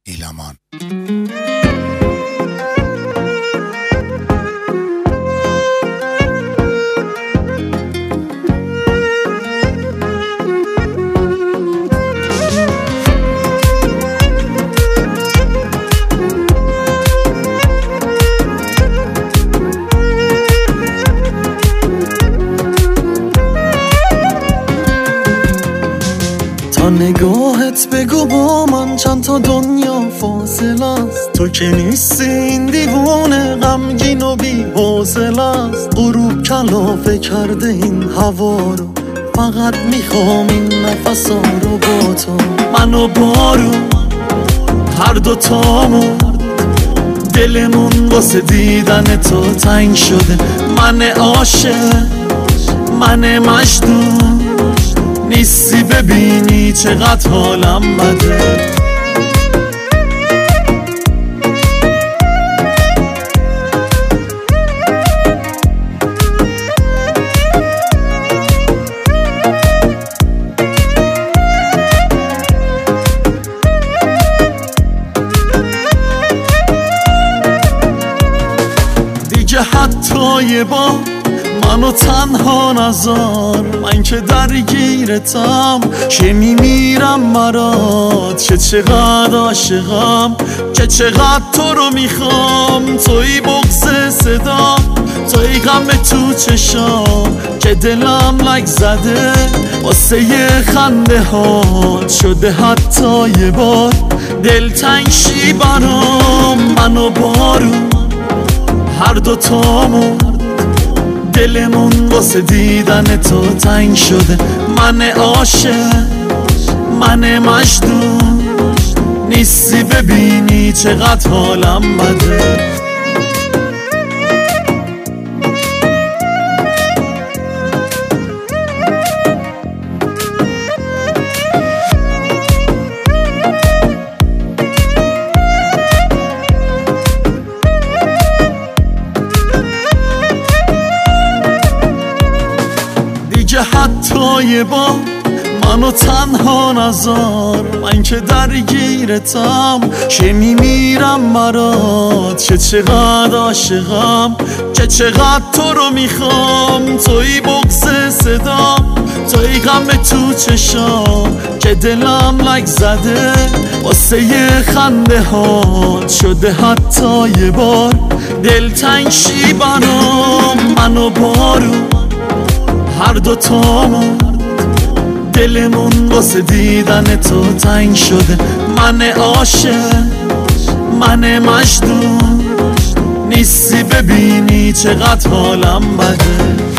ایلمان. تا نگاهت بگو با من چند تا دنیا فاصله است، تو که نیستی این دیوونه غمگین و بی حوصله است. غروب کلافه کرده این هوا رو، فقط میخوام این نفسا رو با تو. من و بارون هر دوتامون دلمون واسه دیدن تو تنگ شده. من عاشق من مجنون، نیستی ببینی چقدر حالم بده. دیگه حتی یه بار منو تنها نذار، من که درگیرتم که میمیرم برات، که چقدر عاشقم که چقدر تو رو میخوام. توی بغض صدا، توی غم تو چشام، که دلم لک زده واسه یه خنده ها شده. حتی یه بار دلتنگ شی برام. من و بارون هر دوتامون دلمون واسه دیدن تو تنگ شده. من عاشق من مجنون، نیستی ببینی چقدر حالم بده. دیگه حتی یه بار منو تنها نذار، من که درگیرتم که میمیرم برات، که چقدر عاشقم که چقدر تو رو میخوام. توی بغض صدا، توی غم تو چشام، که دلم لک زده واسه یه خنده ها شده. حتی یه بار دلتنگ شی برام. من و بارون هر دوتامون دلمون واسه دیدن تو تنگ شده. من عاشق من مجنون، نیستی ببینی چقدر حالم بده.